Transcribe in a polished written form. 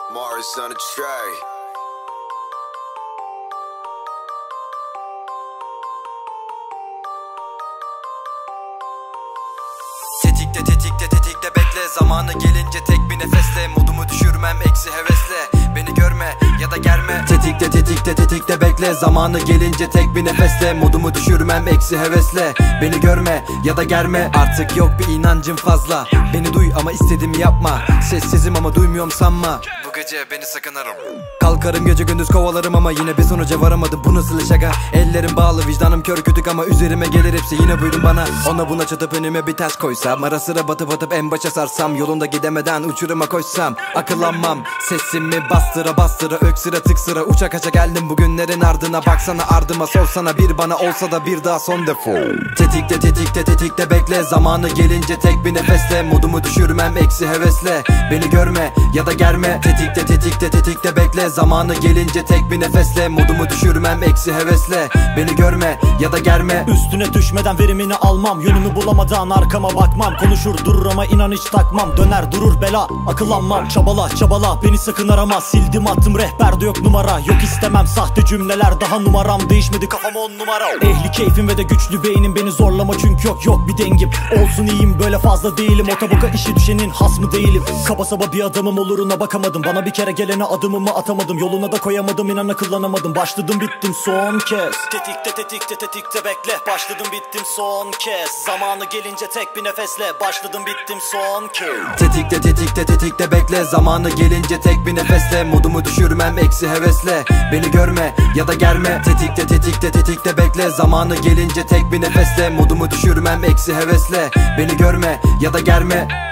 Mars on a tray. Tetikte tetikte tetikte bekle, zamanı gelince tek bir nefesle. Modumu düşürmem eksi hevesle, beni görme ya da germe. Tetikte tetikte tetikte bekle, zamanı gelince tek bir nefesle. Modumu düşürmem eksi hevesle, beni görme ya da germe. Artık yok bir inancım fazla, beni duy ama istediğimi yapma. Sessizim ama duymuyorum sanma, bu gece beni sakın arama. Kalkarım gece gündüz kovalarım ama yine bir sonuca varamadım. Bu nasıl şaka? Ellerim bağlı, vicdanım kör kütük ama üzerime gelir hepsi yine buyurun bana. Ona buna çatıp önüme bir ters koysam, ara sıra batıp en başa sarsam, yolunda gidemeden uçuruma koşsam, akıllanmam. Sesimi bastıra bastıra, öksüre tıksıra, uça kaça geldim bugünlerin ardına. Baksana ardıma, sorsana bir bana olsa da bir daha son defo. Tetikte tetikte tetikte bekle, zamanı gelince tek bir nefesle. Modumu düşürmem eksi hevesle, beni görme ya da germe. Tetikte tetikte tetikte bekle, zamanı gelince tek bir nefesle. Modumu düşürmem eksi hevesle, beni görme ya da germe. Üstüne düşmeden verimini almam, yönümü bulamadan arkama bakmam. Konuşur durur ama inan hiç takmam, döner durur bela akıllanmam. Çabala çabala beni sakın arama, sildim attım rehberde yok numara. Yok istemem sahte cümleler, daha numaram değişmedi, kafam 10 numara. Ehli keyfim ve de güçlü beynim, beni zorlama çünkü yok bir dengim. Olsun iyiyim böyle fazla değilim, otoboka işi düşenin hasmı değilim. Kaba saba bir adamım, oluruna bakamadım. Bana bir kere gelene adımımı atamadım, yoluna da koyamadım, inan akıllanamadım. Başladım bittim son kez. Tetikte tetikte tetikte bekle, başladım bittim son kez. Zamanı gelince tek bir nefesle, başladım bittim son kez. Tetikte tetikte tetikte bekle, zamanı gelince tek bir nefesle. Modumu düşürmem eksi hevesle, beni görme ya da germe. Tetikte tetikte tetikte bekle, zamanı gelince tek bir nefesle. Modumu düşürmem eksi hevesle, beni görme ya da germe.